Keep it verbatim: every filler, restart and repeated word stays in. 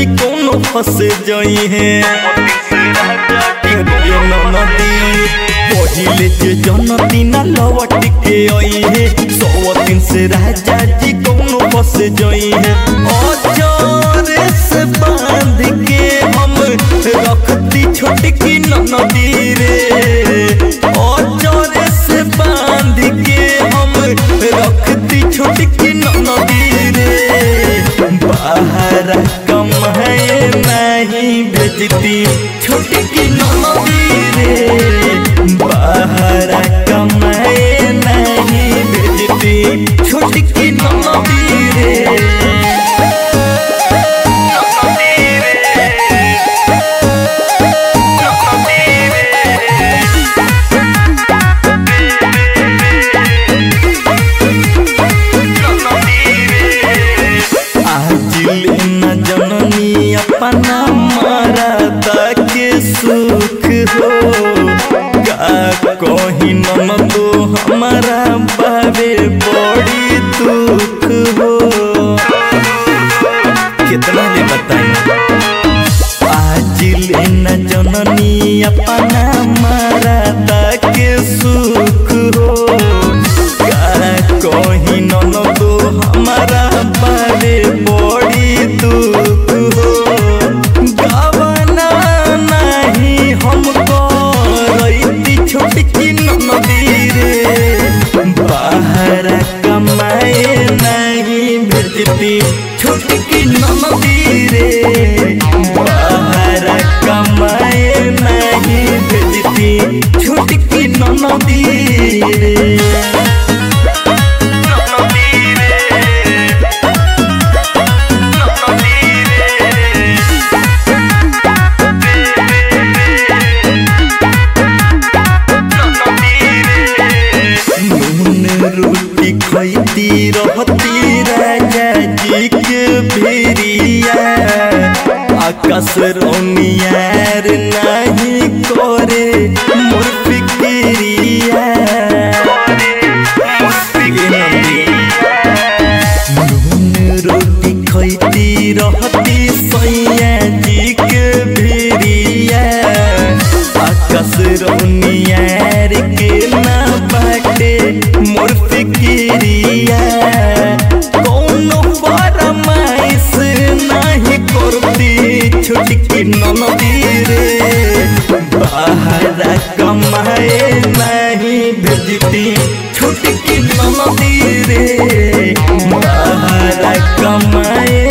जी कोनो फंस जाई है पहिले जे जनती ना लौट के आई है सौ दिन से राजा जी कोनो फंस जाई है औजारे से बांध के हम रखती छोटकी नदी रे औजारे से बांध के हम रखती छोटकी नदी रे बाहर कमाए नहीं भेजती छोटकी नदी रे बाहर कमाए नहीं भेजती छोटकी नदी रे जननी अपना मरदा के सुख हो का कहीं न तो हमारा बाबे बड़ी दुख हो कितना ले बताई आज लेना जननी अपना मरदा के सुख हो का कहीं न तो हमारा बाबे बड़ी दुख छोटकी नदी रे बाहर कमाए नहीं भेजती छोटकी नदी रे बाहर कमाए नहीं भेजती छोटकी नदी रे रोटी खैती रहती राजा जी के भेरिया आकाश रोनियार नहीं करे मोर फिक्रिया रोटी खैती रहती सैया जी के भेरिया आकाश रोनियार के ना बाटे मोर फिक्रिया कोनो फरमाइश नहीं करती छोटकी नदी रे बाहर कमाए नहीं भेजती छोटकी नदी रे बाहर कमाए